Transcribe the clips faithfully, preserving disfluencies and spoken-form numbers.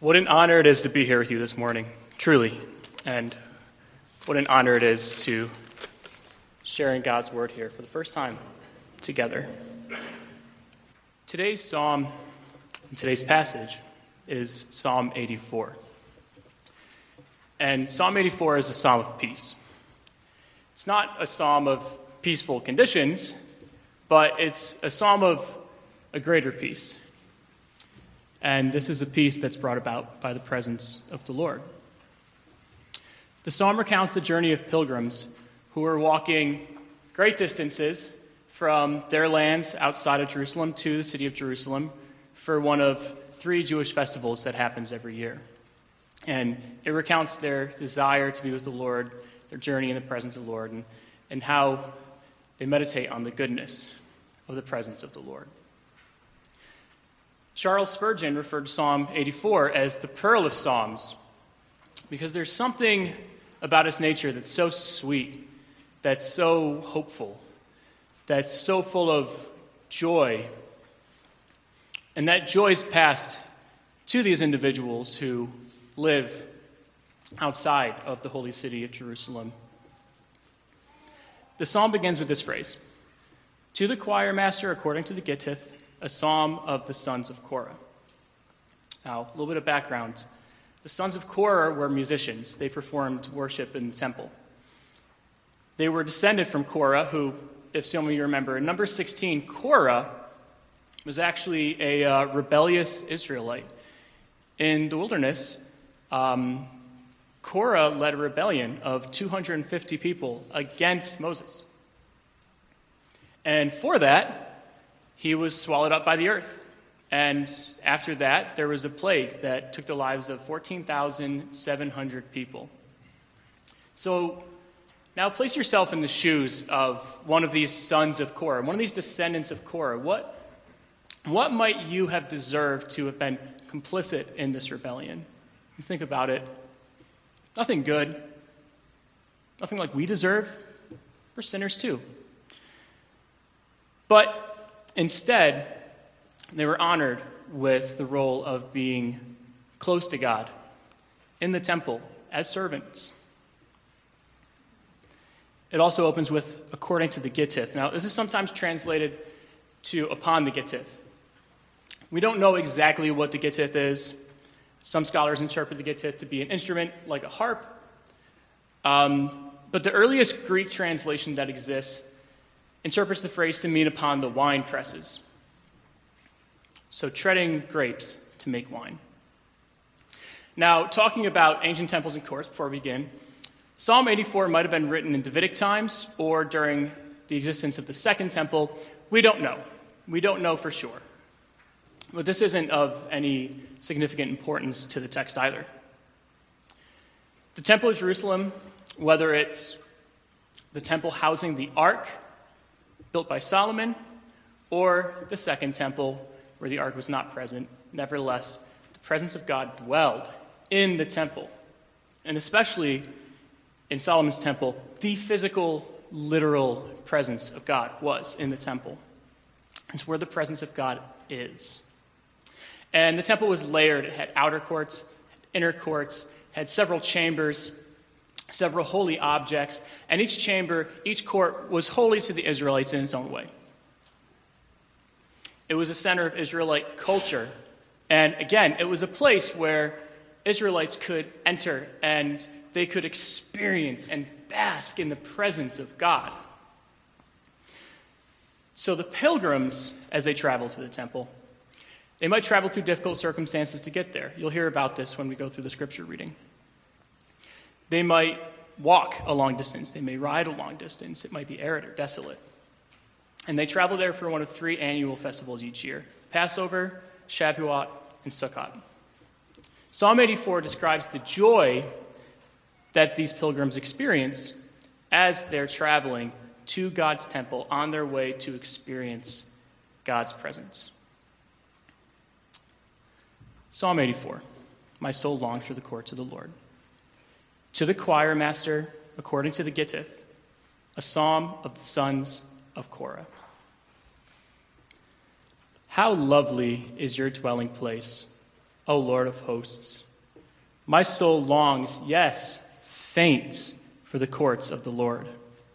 What an honor it is to be here with you this morning, truly. And what an honor it is to share in God's word here for the first time together. Today's psalm, today's passage, is Psalm eighty-four. And Psalm eighty-four is a psalm of peace. It's not a psalm of peaceful conditions, but it's a psalm of a greater peace. And this is a peace that's brought about by the presence of the Lord. The psalm recounts the journey of pilgrims who are walking great distances from their lands outside of Jerusalem to the city of Jerusalem for one of three Jewish festivals that happens every year. And it recounts their desire to be with the Lord, their journey in the presence of the Lord, and, and how they meditate on the goodness of the presence of the Lord. Charles Spurgeon referred to Psalm eighty-four as the pearl of psalms because there's something about its nature that's so sweet, that's so hopeful, that's so full of joy. And that joy is passed to these individuals who live outside of the holy city of Jerusalem. The psalm begins with this phrase, "To the choir master according to the Gittith, a psalm of the sons of Korah." Now, a little bit of background. The sons of Korah were musicians. They performed worship in the temple. They were descended from Korah, who, if some of you remember, in number sixteen, Korah was actually a uh, rebellious Israelite. In the wilderness, um, Korah led a rebellion of two hundred fifty people against Moses. And for that, he was swallowed up by the earth. And after that, there was a plague that took the lives of fourteen thousand seven hundred people. So now place yourself in the shoes of one of these sons of Korah, one of these descendants of Korah. What, what might you have deserved to have been complicit in this rebellion? You think about it. Nothing good. Nothing like we deserve. We're sinners too. But instead, they were honored with the role of being close to God in the temple as servants. It also opens with according to the Gittith. Now, this is sometimes translated to upon the Gittith. We don't know exactly what the Gittith is. Some scholars interpret the Gittith to be an instrument like a harp. Um, but the earliest Greek translation that exists interprets the phrase to mean upon the wine presses. So treading grapes to make wine. Now, talking about ancient temples and courts before we begin, Psalm eighty-four might have been written in Davidic times or during the existence of the Second Temple. We don't know. We don't know for sure. But this isn't of any significant importance to the text either. The Temple of Jerusalem, whether it's the temple housing the Ark, built by Solomon, or the Second Temple, where the ark was not present, nevertheless, the presence of God dwelled in the temple. And especially in Solomon's temple, the physical, literal presence of God was in the temple. It's where the presence of God is. And the temple was layered. It had outer courts, inner courts, had several chambers, several holy objects, and each chamber, each court was holy to the Israelites in its own way. It was a center of Israelite culture, and again, it was a place where Israelites could enter and they could experience and bask in the presence of God. So the pilgrims, as they traveled to the temple, they might travel through difficult circumstances to get there. You'll hear about this when we go through the scripture reading. They might walk a long distance. They may ride a long distance. It might be arid or desolate. And they travel there for one of three annual festivals each year: Passover, Shavuot, and Sukkot. Psalm eighty-four describes the joy that these pilgrims experience as they're traveling to God's temple on their way to experience God's presence. Psalm eighty-four, "My soul longs for the courts of the Lord." To the choir master, according to the Gittith, a psalm of the sons of Korah. How lovely is your dwelling place, O Lord of hosts. My soul longs, yes, faints for the courts of the Lord.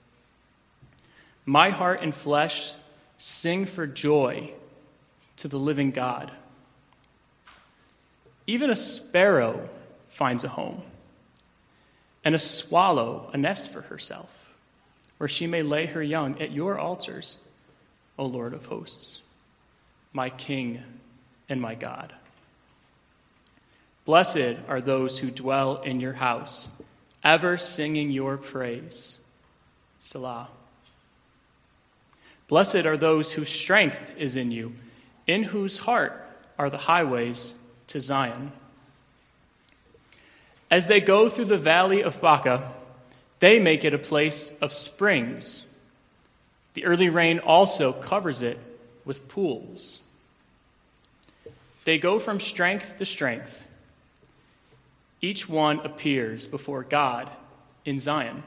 My heart and flesh sing for joy to the living God. Even a sparrow finds a home, and a swallow a nest for herself, where she may lay her young at your altars, O Lord of hosts, my King and my God. Blessed are those who dwell in your house, ever singing your praise. Selah. Blessed are those whose strength is in you, in whose heart are the highways to Zion. As they go through the valley of Baca, they make it a place of springs. The early rain also covers it with pools. They go from strength to strength. Each one appears before God in Zion.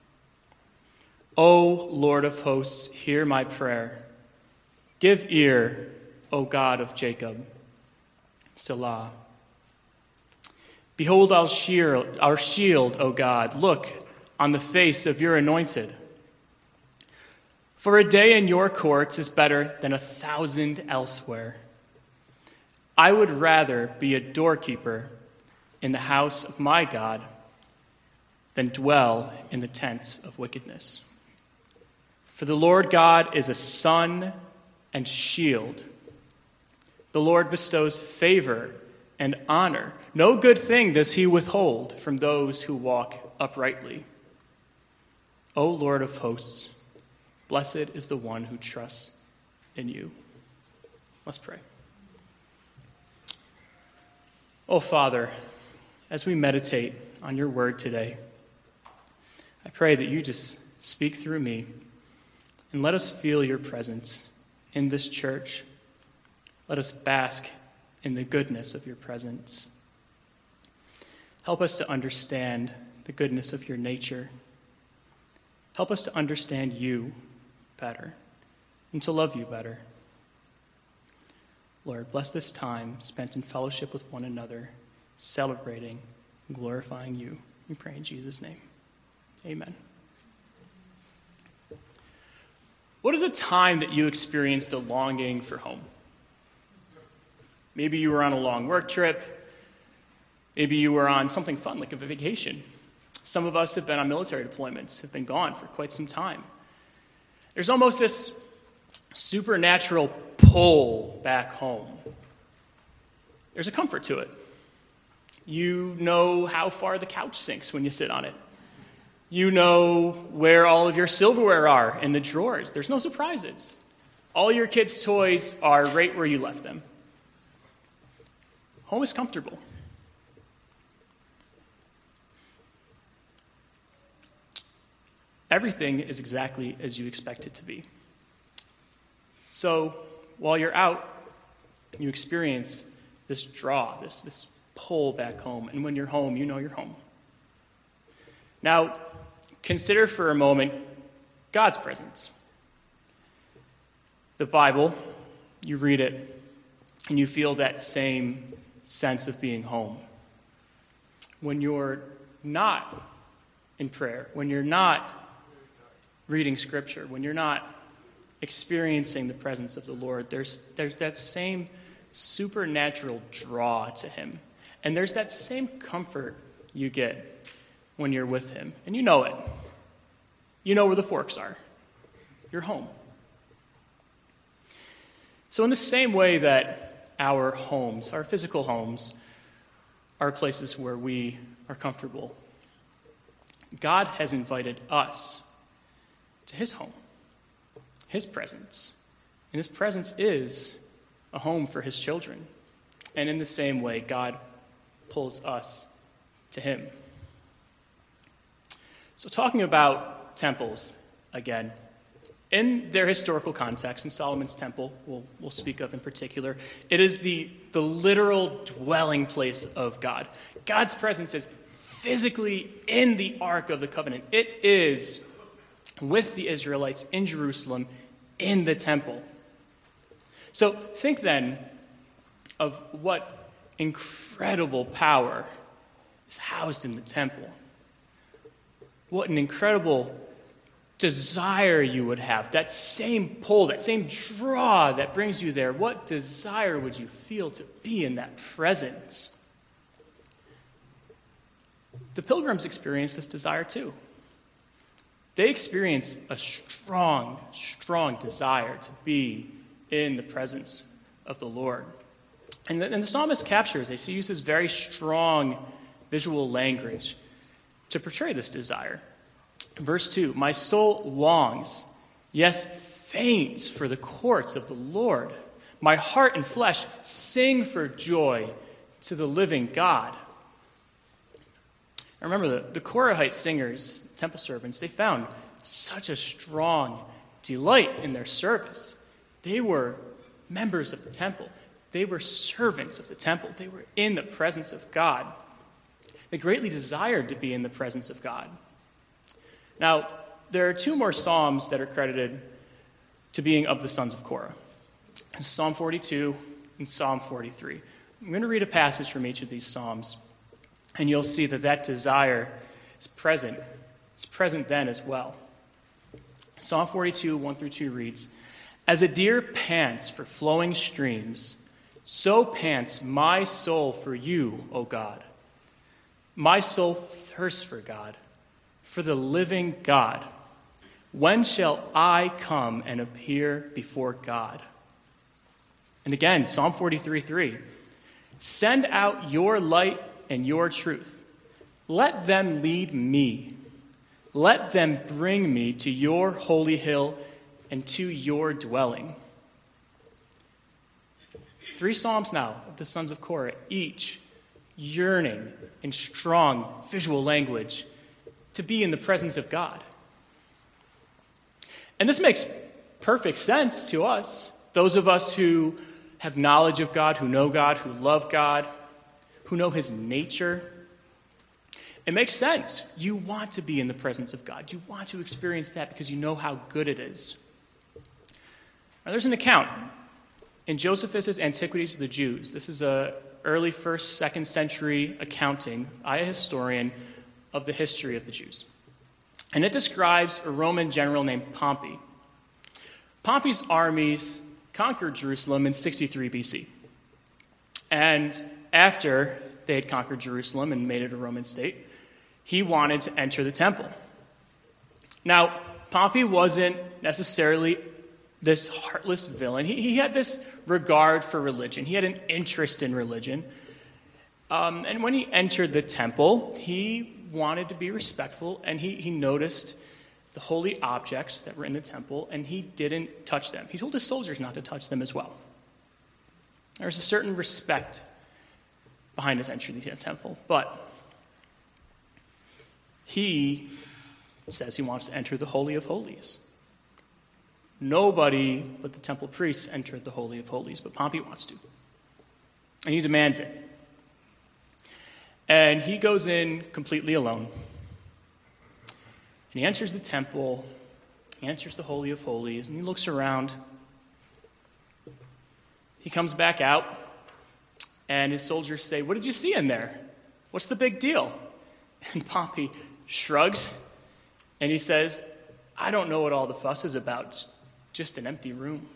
O Lord of hosts, hear my prayer. Give ear, O God of Jacob. Selah. Behold our shield, our shield, O God. Look on the face of your anointed. For a day in your courts is better than a thousand elsewhere. I would rather be a doorkeeper in the house of my God than dwell in the tents of wickedness. For the Lord God is a sun and shield. The Lord bestows favor and honor. No good thing does he withhold from those who walk uprightly. O Lord of hosts, blessed is the one who trusts in you. Let's pray. Oh, Father, as we meditate on your word today, I pray that you just speak through me and let us feel your presence in this church. Let us bask in the goodness of your presence. Help us to understand the goodness of your nature. Help us to understand you better and to love you better. Lord, bless this time spent in fellowship with one another, celebrating and glorifying you. We pray in Jesus' name. Amen. What is a time that you experienced a longing for home? Maybe you were on a long work trip. Maybe you were on something fun like a vacation. Some of us have been on military deployments, have been gone for quite some time. There's almost this supernatural pull back home. There's a comfort to it. You know how far the couch sinks when you sit on it. You know where all of your silverware are in the drawers. There's no surprises. All your kids' toys are right where you left them. Home is comfortable. Everything is exactly as you expect it to be. So while you're out, you experience this draw, this, this pull back home. And when you're home, you know you're home. Now, consider for a moment God's presence. The Bible, you read it, and you feel that same sense of being home. When you're not in prayer, when you're not reading Scripture, when you're not experiencing the presence of the Lord, there's, there's that same supernatural draw to him. And there's that same comfort you get when you're with him. And you know it. You know where the forks are. You're home. So in the same way that our homes, our physical homes, are places where we are comfortable, God has invited us to his home, his presence. And his presence is a home for his children. And in the same way, God pulls us to him. So talking about temples again, in their historical context, in Solomon's temple, we'll, we'll speak of in particular, it is the, the literal dwelling place of God. God's presence is physically in the Ark of the Covenant. It is with the Israelites in Jerusalem in the temple. So think then of what incredible power is housed in the temple. What an incredible desire you would have. That same pull, that same draw that brings you there. What desire would you feel to be in that presence? The pilgrims experience this desire too. They experience a strong, strong desire to be in the presence of the Lord. And the, and the psalmist captures this. He uses very strong visual language to portray this desire. Verse two, my soul longs, yes, faints for the courts of the Lord. My heart and flesh sing for joy to the living God. I remember the, the Korahite singers, temple servants, they found such a strong delight in their service. They were members of the temple. They were servants of the temple. They were in the presence of God. They greatly desired to be in the presence of God. Now, there are two more psalms that are credited to being of the sons of Korah. Psalm forty-two and Psalm forty-three. I'm going to read a passage from each of these psalms, and you'll see that that desire is present. It's present then as well. Psalm forty-two, one through two reads, as a deer pants for flowing streams, so pants my soul for you, O God. My soul thirsts for God, for the living God. When shall I come and appear before God? And again, Psalm forty-three, three. Send out your light and your truth. Let them lead me. Let them bring me to your holy hill and to your dwelling. Three psalms now of the sons of Korah, each yearning in strong visual language to be in the presence of God. And this makes perfect sense to us, those of us who have knowledge of God, who know God, who love God, who know his nature. It makes sense. You want to be in the presence of God. You want to experience that because you know how good it is. Now, there's an account in Josephus' Antiquities of the Jews. This is a early first, second century accounting by a historian of the history of the Jews. And it describes a Roman general named Pompey. Pompey's armies conquered Jerusalem in sixty-three B C. And after they had conquered Jerusalem and made it a Roman state, he wanted to enter the temple. Now, Pompey wasn't necessarily this heartless villain. He, he had this regard for religion. He had an interest in religion. Um, and when he entered the temple, he wanted to be respectful, and he, he noticed the holy objects that were in the temple, and he didn't touch them. He told his soldiers not to touch them as well. There was a certain respect behind his entry to the temple, but he says he wants to enter the Holy of Holies. Nobody but the temple priests entered the Holy of Holies, but Pompey wants to. And he demands it. And he goes in completely alone. And he enters the temple, he enters the Holy of Holies, and he looks around. He comes back out, and his soldiers say, "What did you see in there? What's the big deal?" And Pompey shrugs, and he says, "I don't know what all the fuss is about. It's just an empty room."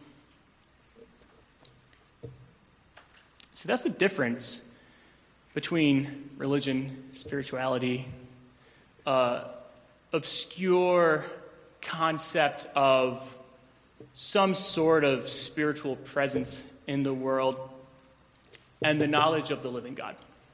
So that's the difference between religion, spirituality, uh, obscure concept of some sort of spiritual presence in the world, and the knowledge of the living God.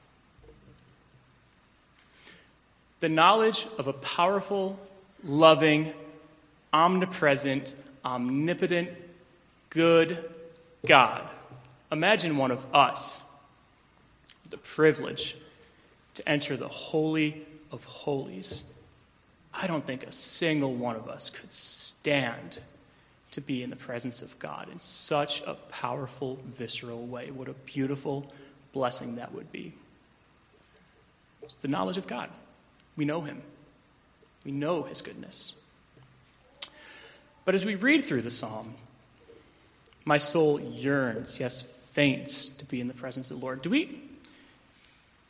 The knowledge of a powerful, loving, omnipresent, omnipotent, good God. Imagine one of us with the privilege to enter the Holy of Holies. I don't think a single one of us could stand to be in the presence of God in such a powerful, visceral way. What a beautiful blessing that would be. It's the knowledge of God. We know him. We know his goodness. But as we read through the psalm, my soul yearns, yes, faints to be in the presence of the Lord. Do we,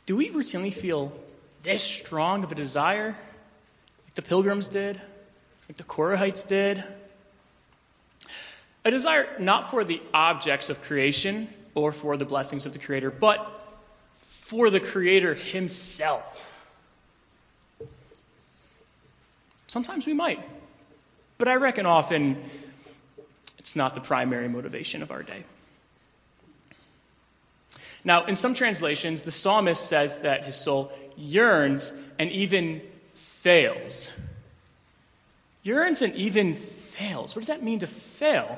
do we routinely feel this strong of a desire, like the Pilgrims did, like the Korahites did? A desire not for the objects of creation or for the blessings of the Creator, but for the Creator himself. Sometimes we might, but I reckon often it's not the primary motivation of our day. Now, in some translations, the psalmist says that his soul yearns and even fails. Yearns and even fails. What does that mean to fail?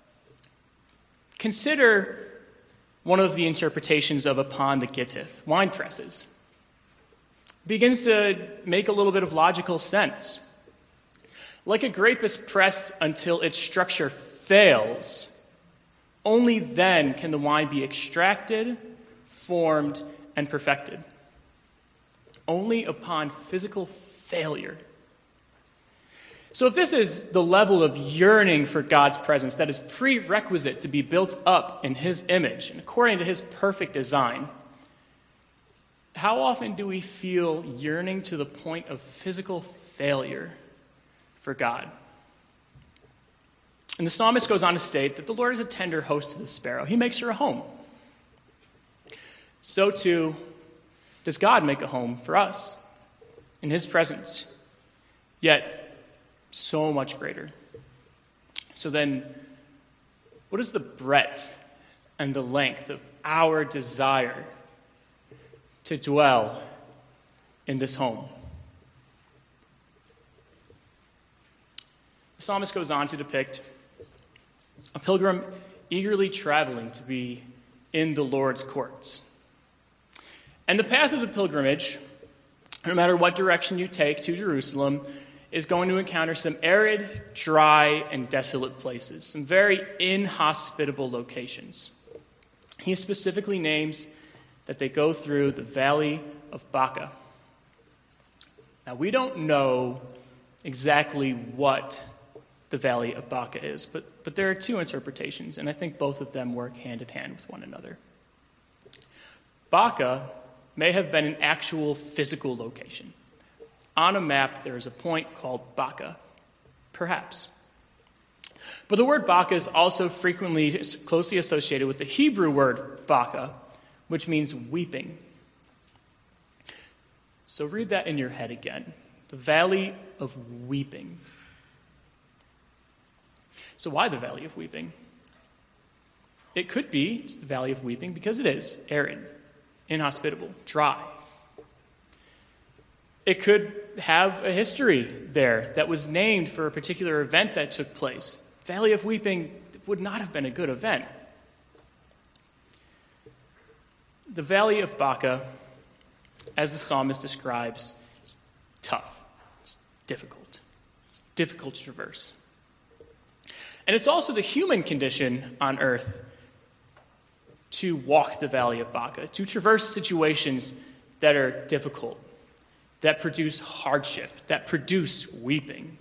Consider one of the interpretations of upon the Gittith, wine presses. It begins to make a little bit of logical sense. Like a grape is pressed until its structure fails, only then can the wine be extracted, formed, and perfected. Only upon physical failure. So if this is the level of yearning for God's presence that is prerequisite to be built up in his image and according to his perfect design, how often do we feel yearning to the point of physical failure for God? And the psalmist goes on to state that the Lord is a tender host to the sparrow. He makes her a home. So too does God make a home for us in his presence, yet so much greater. So then, what is the breadth and the length of our desire to dwell in this home? The psalmist goes on to depict a pilgrim eagerly traveling to be in the Lord's courts. And the path of the pilgrimage, no matter what direction you take to Jerusalem, is going to encounter some arid, dry, and desolate places, some very inhospitable locations. He specifically names that they go through the valley of Baca. Now, we don't know exactly what the valley of Baca is, but, but there are two interpretations, and I think both of them work hand in hand with one another. Baca may have been an actual physical location. On a map, there is a point called Baca, perhaps. But the word Baca is also frequently closely associated with the Hebrew word Baca, which means weeping. So read that in your head again. The valley of weeping. So why the valley of weeping? It could be it's the valley of weeping because it is arid, inhospitable, dry. It could have a history there that was named for a particular event that took place. Valley of Weeping would not have been a good event. The Valley of Baca, as the psalmist describes, is tough. It's difficult. It's difficult to traverse. And it's also the human condition on earth to walk the Valley of Baca, to traverse situations that are difficult, that produce hardship, that produce weeping.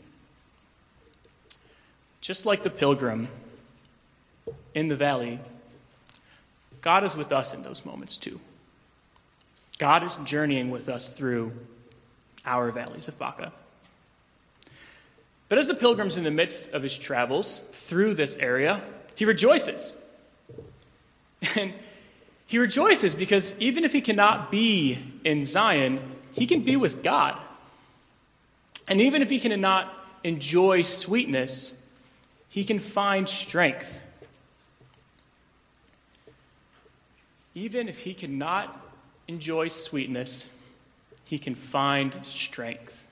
Just like the pilgrim in the valley, God is with us in those moments too. God is journeying with us through our valleys of Baca. But as the pilgrim's in the midst of his travels through this area, he rejoices. And he rejoices because even if he cannot be in Zion, he can be with God. And even if he cannot enjoy sweetness, he can find strength. Even if he cannot enjoy sweetness, he can find strength.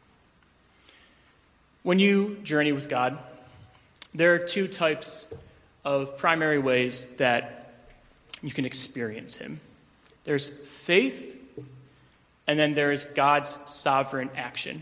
When you journey with God, there are two types of primary ways that you can experience him. There's faith, and then there is God's sovereign action.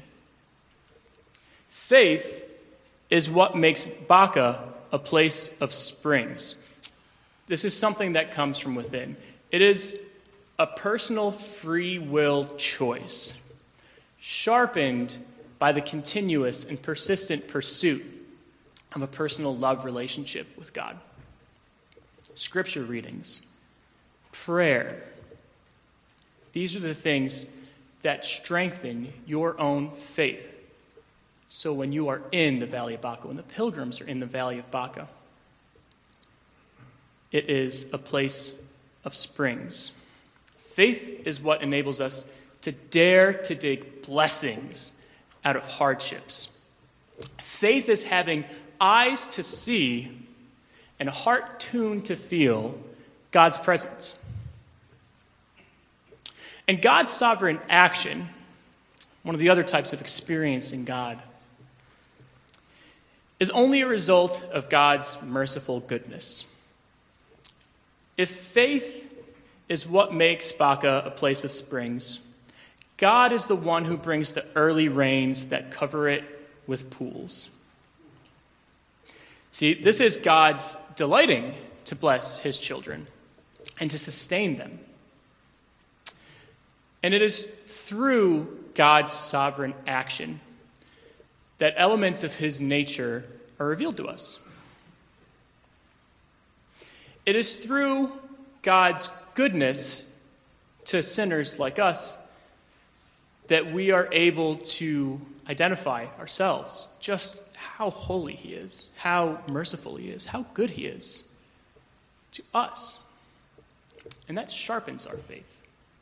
Faith is what makes Baca a place of springs. This is something that comes from within. It is a personal free will choice, sharpened by the continuous and persistent pursuit of a personal love relationship with God. Scripture readings, prayer, These are the things that strengthen your own faith. So when you are in the Valley of Baca, when the pilgrims are in the Valley of Baca, it is a place of springs. Faith is what enables us to dare to dig blessings out of hardships. Faith is having eyes to see and a heart tuned to feel God's presence. And God's sovereign action, one of the other types of experiencing God, is only a result of God's merciful goodness. If faith is what makes Baca a place of springs, God is the one who brings the early rains that cover it with pools. See, this is God's delighting to bless his children and to sustain them. And it is through God's sovereign action that elements of his nature are revealed to us. It is through God's goodness to sinners like us that we are able to identify ourselves, just how holy he is, how merciful he is, how good he is to us. And that sharpens our faith.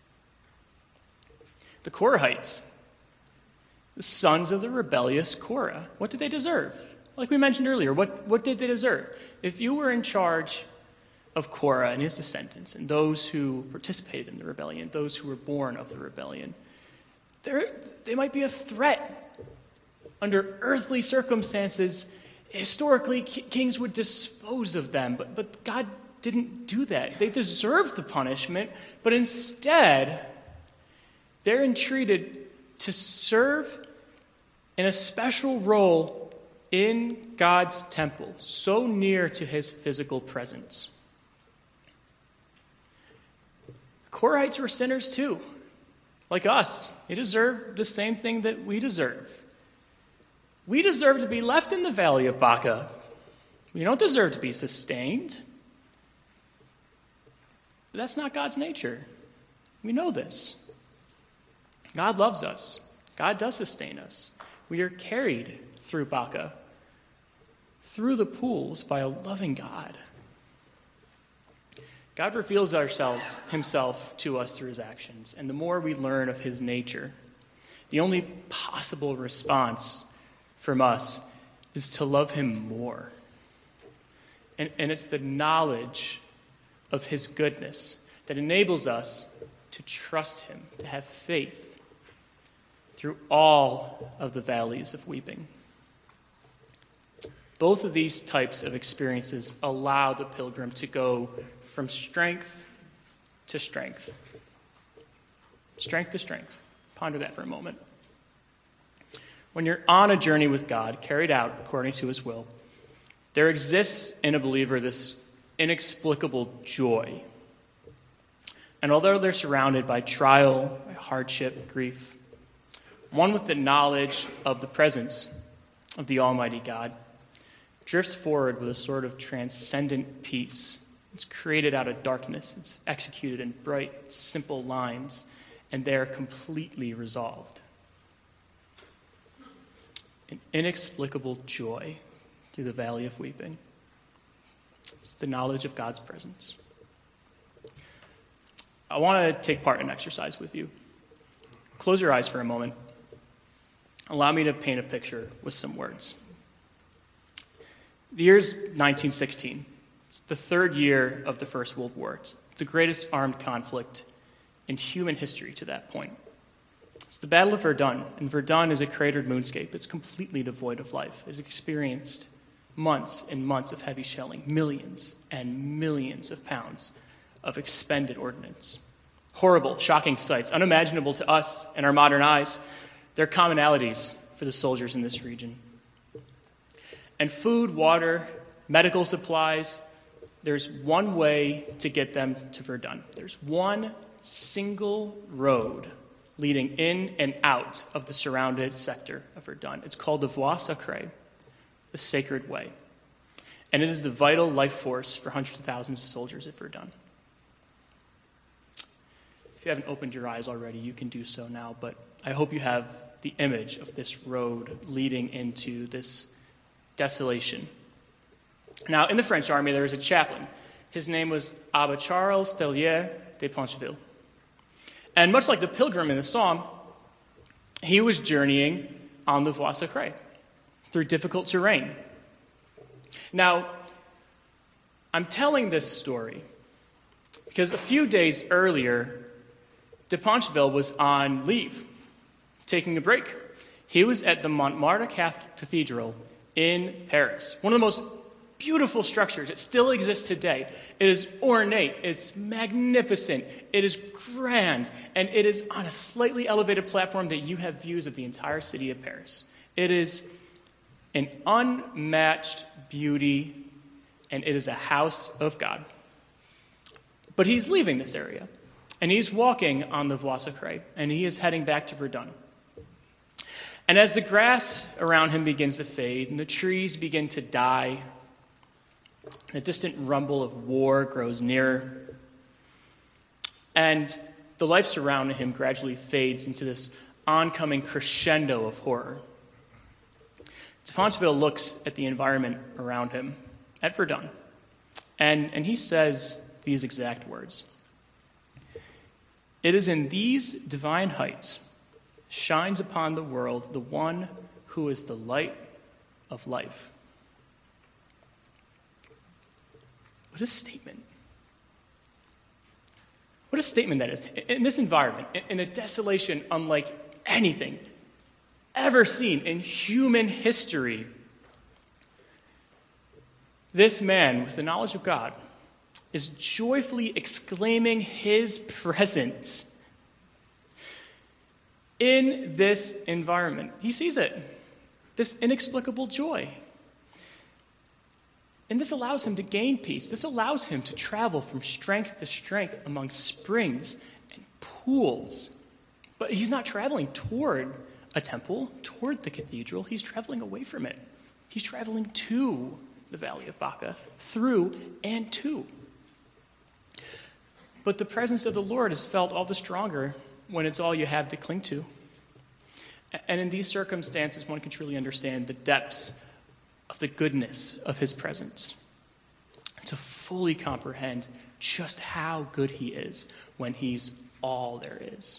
The Korahites, the sons of the rebellious Korah, what did they deserve? Like we mentioned earlier, what, what did they deserve? If you were in charge of Korah and his descendants and those who participated in the rebellion, those who were born of the rebellion, they might be a threat. Under earthly circumstances, historically, kings would dispose of them, but, but God didn't do that. They deserved the punishment, but instead, they're entreated to serve in a special role in God's temple, so near to his physical presence. The Korahites were sinners too, like us. They deserve the same thing that we deserve. We deserve to be left in the Valley of Baca. We don't deserve to be sustained. But that's not God's nature. We know this. God loves us. God does sustain us. We are carried through Baca, through the pools by a loving God. God reveals ourselves, himself to us through his actions, and the more we learn of his nature, the only possible response from us is to love him more. And, and it's the knowledge of his goodness that enables us to trust him, to have faith through all of the valleys of weeping. Both of these types of experiences allow the pilgrim to go from strength to strength. Strength to strength. Ponder that for a moment. When you're on a journey with God, carried out according to his will, there exists in a believer this inexplicable joy. And although they're surrounded by trial, by hardship, grief, one with the knowledge of the presence of the Almighty God drifts forward with a sort of transcendent peace. It's created out of darkness. It's executed in bright, simple lines, and they're completely resolved. An inexplicable joy through the valley of weeping. It's the knowledge of God's presence. I want to take part in an exercise with you. Close your eyes for a moment. Allow me to paint a picture with some words. The year is nineteen sixteen. It's the third year of the First World War. It's the greatest armed conflict in human history to that point. It's the Battle of Verdun, and Verdun is a cratered moonscape. It's completely devoid of life. It's experienced months and months of heavy shelling, millions and millions of pounds of expended ordnance. Horrible, shocking sights, unimaginable to us and our modern eyes. There are commonalities for the soldiers in this region. And food, water, medical supplies, there's one way to get them to Verdun. There's one single road leading in and out of the surrounded sector of Verdun. It's called the Voie Sacrée, the Sacred Way. And it is the vital life force for hundreds of thousands of soldiers at Verdun. If you haven't opened your eyes already, you can do so now, but I hope you have the image of this road leading into this desolation. Now, in the French army, there was a chaplain. His name was Abbe Charles Tellier de Poncheville. And much like the pilgrim in the psalm, he was journeying on the Voie Sacrée through difficult terrain. Now, I'm telling this story because a few days earlier, de Poncheville was on leave, taking a break. He was at the Montmartre Cathedral in Paris, one of the most beautiful structures. It still exists today. It is ornate, it's magnificent, it is grand, and it is on a slightly elevated platform that you have views of the entire city of Paris. It is an unmatched beauty, and it is a house of God. But he's leaving this area, and he's walking on the Voie Sacrée, and he is heading back to Verdun. And as the grass around him begins to fade, and the trees begin to die, the distant rumble of war grows nearer, and the life surrounding him gradually fades into this oncoming crescendo of horror. de Poncheville looks at the environment around him at Verdun, and, and he says these exact words. It is in these divine heights shines upon the world the one who is the light of life. What a statement. What a statement that is. In this environment, in a desolation unlike anything ever seen in human history, this man with the knowledge of God is joyfully exclaiming his presence in this environment. He sees it, this inexplicable joy. And this allows him to gain peace. This allows him to travel from strength to strength among springs and pools. But he's not traveling toward a temple, toward the cathedral. He's traveling away from it. He's traveling to the Valley of Baca, through and to. But the presence of the Lord is felt all the stronger when it's all you have to cling to. And in these circumstances, one can truly understand the depths of the goodness of his presence, to fully comprehend just how good he is when he's all there is.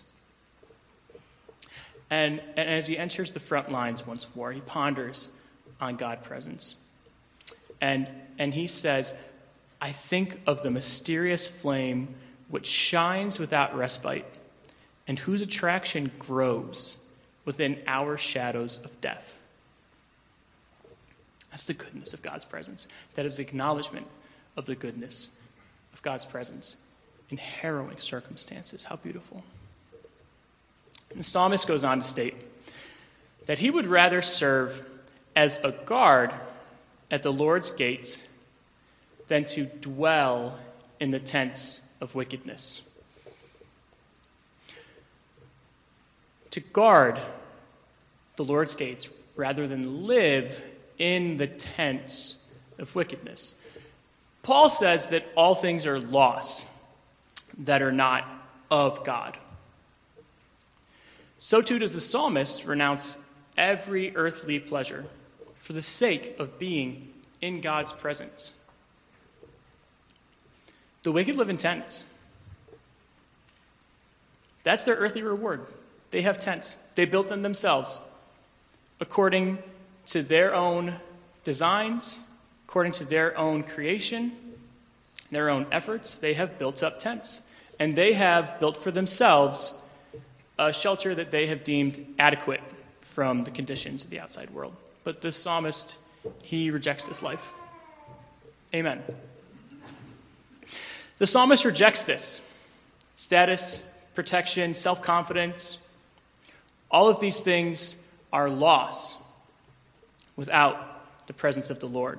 And, and as he enters the front lines once more, he ponders on God's presence. And, and he says, I think of the mysterious flame which shines without respite, and whose attraction grows within our shadows of death. That's the goodness of God's presence. That is acknowledgement of the goodness of God's presence in harrowing circumstances. How beautiful. And the psalmist goes on to state that he would rather serve as a guard at the Lord's gates than to dwell in the tents of wickedness. To guard the Lord's gates rather than live in the tents of wickedness. Paul says that all things are loss that are not of God. So too does the psalmist renounce every earthly pleasure for the sake of being in God's presence. The wicked live in tents. That's their earthly reward. They have tents. They built them themselves according to their own designs, according to their own creation, their own efforts. They have built up tents, and they have built for themselves a shelter that they have deemed adequate from the conditions of the outside world. But the psalmist, he rejects this life. Amen. The psalmist rejects this. Status, protection, self-confidence, all of these things are loss without the presence of the Lord.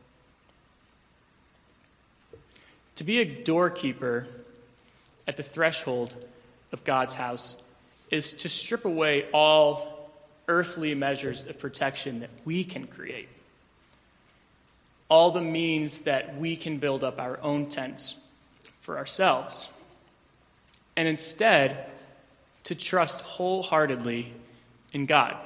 To be a doorkeeper at the threshold of God's house is to strip away all earthly measures of protection that we can create, all the means that we can build up our own tents for ourselves. and instead to trust wholeheartedly in God.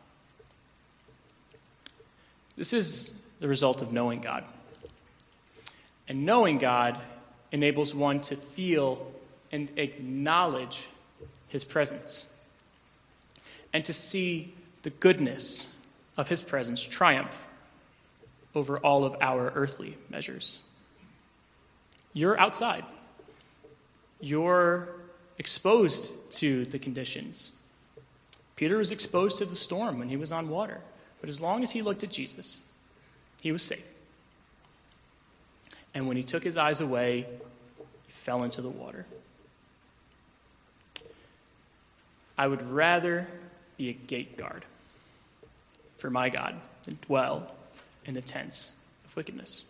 This is the result of knowing God. And knowing God enables one to feel and acknowledge his presence, and to see the goodness of his presence triumph over all of our earthly measures. You're outside. You're exposed to the conditions. Peter was exposed to the storm when he was on water, but as long as he looked at Jesus, he was safe. And when he took his eyes away, he fell into the water. I would rather be a gate guard for my God than dwell in the tents of wickedness.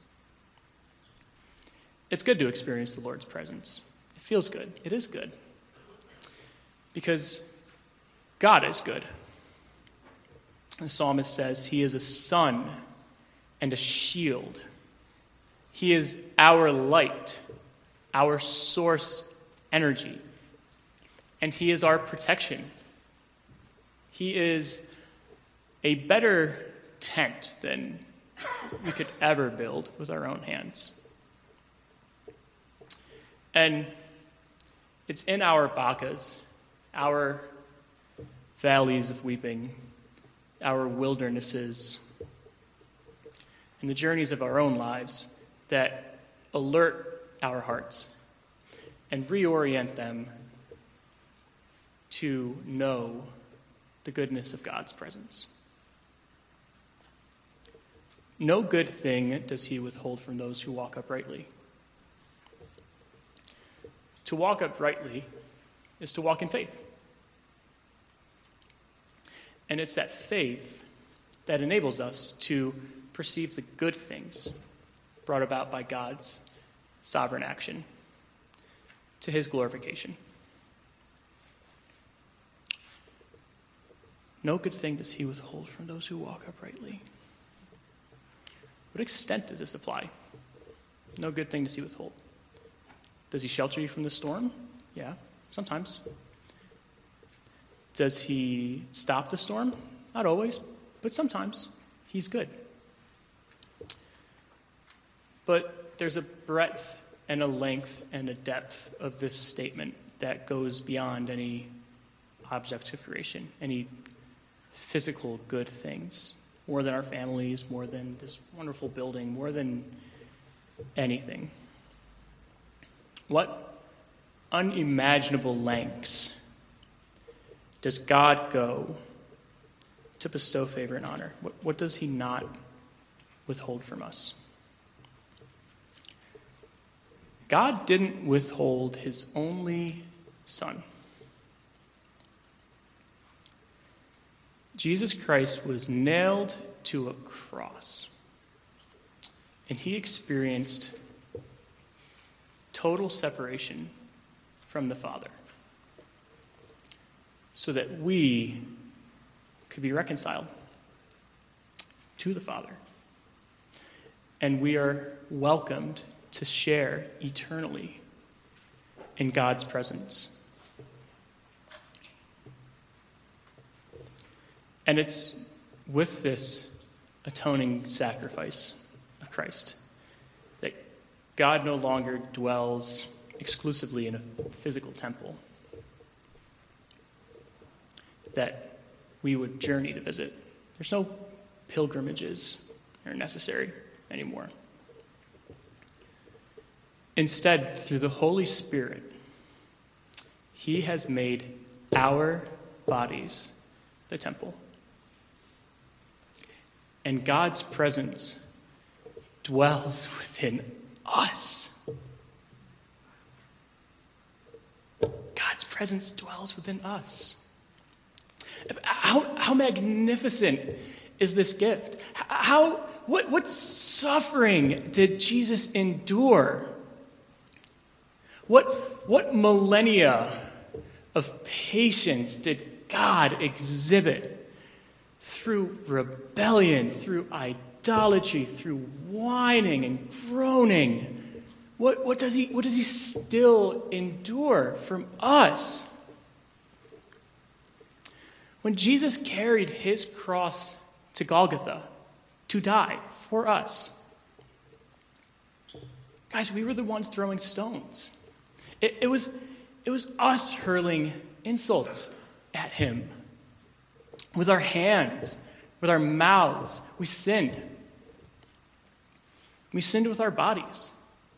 It's good to experience the Lord's presence. It feels good. It is good. Because God is good. The psalmist says he is a sun and a shield. He is our light, our source energy. And he is our protection. He is a better tent than we could ever build with our own hands. And it's in our bakas, our valleys of weeping, our wildernesses, and the journeys of our own lives that alert our hearts and reorient them to know the goodness of God's presence. No good thing does he withhold from those who walk uprightly. To walk uprightly is to walk in faith. And it's that faith that enables us to perceive the good things brought about by God's sovereign action to his glorification. No good thing does he withhold from those who walk uprightly. What extent does this apply? No good thing does he withhold. Does he shelter you from the storm? Yeah, sometimes. Does he stop the storm? Not always, but sometimes. He's good. But there's a breadth and a length and a depth of this statement that goes beyond any objects of creation, any physical good things, more than our families, more than this wonderful building, more than anything. What unimaginable lengths does God go to bestow favor and honor? What, what does he not withhold from us? God didn't withhold his only son. Jesus Christ was nailed to a cross, and he experienced total separation from the Father so that we could be reconciled to the Father. And we are welcomed to share eternally in God's presence. And it's with this atoning sacrifice of Christ that God no longer dwells exclusively in a physical temple, that we would journey to visit. There's no pilgrimages that are necessary anymore. Instead, through the Holy Spirit, he has made our bodies the temple. And God's presence dwells within us. God's presence dwells within us. How, how magnificent is this gift? How, what, what suffering did Jesus endure? What, what millennia of patience did God exhibit through rebellion, through idolatry, through whining and groaning What, what, does he, what does he still endure from us? When Jesus carried his cross to Golgotha to die for us, guys, we were the ones throwing stones. It, it, was, it was us hurling insults at him. With our hands, with our mouths, we sinned. We sinned with our bodies.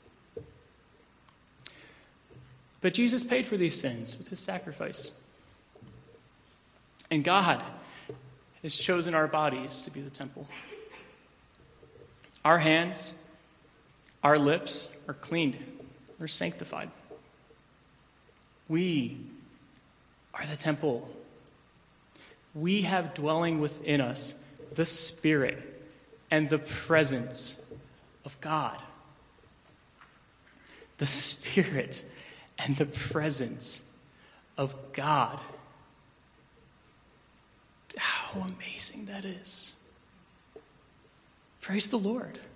But Jesus paid for these sins with his sacrifice. And God has chosen our bodies to be the temple. Our hands, our lips are cleaned. We're sanctified. We are the temple. We have dwelling within us the Spirit and the presence of God. The Spirit and the presence of God. How amazing that is. Praise the Lord.